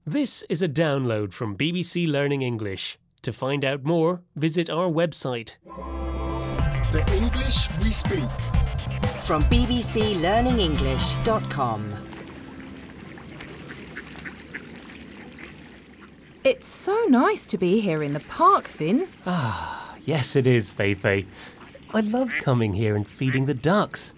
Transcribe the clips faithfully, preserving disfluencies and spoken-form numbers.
This is a download from B B C Learning English. To find out more, visit our website. The English we speak. From b b c learning english dot com. It's so nice to be here in the park, Finn. Ah, yes it is, Feifei. I love coming here and feeding the ducks.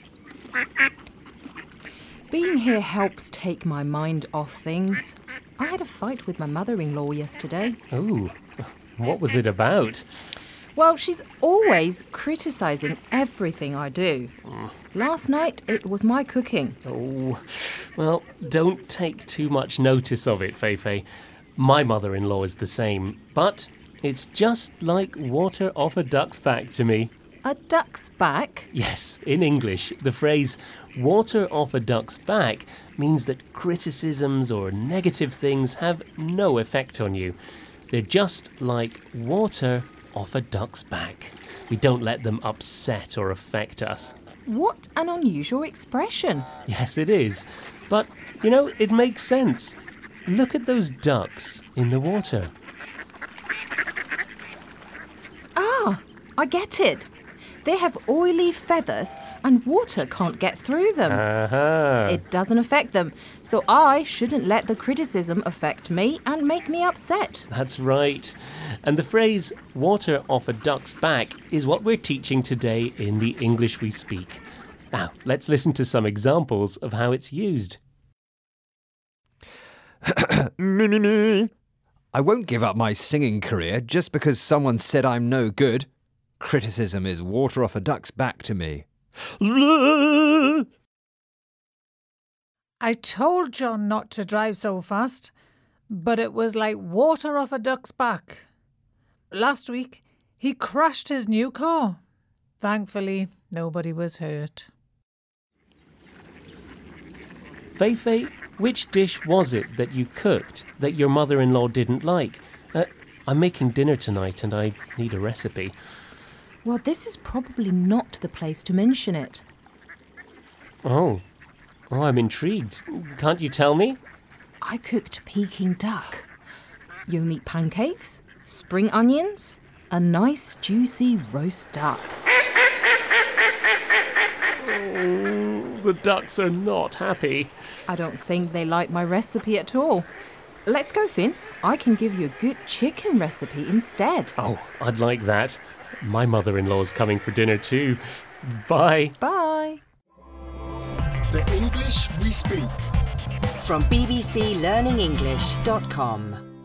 Being here helps take my mind off things. I had a fight with my mother-in-law yesterday. Oh, what was it about? Well, she's always criticising everything I do. Last night, it was my cooking. Oh, well, don't take too much notice of it, Feifei. My mother-in-law is the same, but it's just like water off a duck's back to me. A duck's back? Yes, in English, the phrase water off a duck's back means that criticisms or negative things have no effect on you. They're just like water off a duck's back. We don't let them upset or affect us. What an unusual expression. Yes, it is. But, you know, it makes sense. Look at those ducks in the water. Ah, I get it. They have oily feathers and water can't get through them. Uh-huh. It doesn't affect them, so I shouldn't let the criticism affect me and make me upset. That's right. And the phrase water off a duck's back is what we're teaching today in the English we speak. Now, let's listen to some examples of how it's used. Me, me, me. I won't give up my singing career just because someone said I'm no good. Criticism is water off a duck's back to me. I told John not to drive so fast, but it was like water off a duck's back. Last week, he crashed his new car. Thankfully, nobody was hurt. Feifei, which dish was it that you cooked that your mother-in-law didn't like? Uh, I'm making dinner tonight and I need a recipe. Well, this is probably not the place to mention it. Oh, oh, I'm intrigued. Can't you tell me? I cooked Peking duck. You'll need pancakes, spring onions, a nice juicy roast duck. Oh, the ducks are not happy. I don't think they like my recipe at all. Let's go, Finn. I can give you a good chicken recipe instead. Oh, I'd like that. My mother-in-law's coming for dinner too. Bye. Bye. The English we speak. From b b c learning english dot com.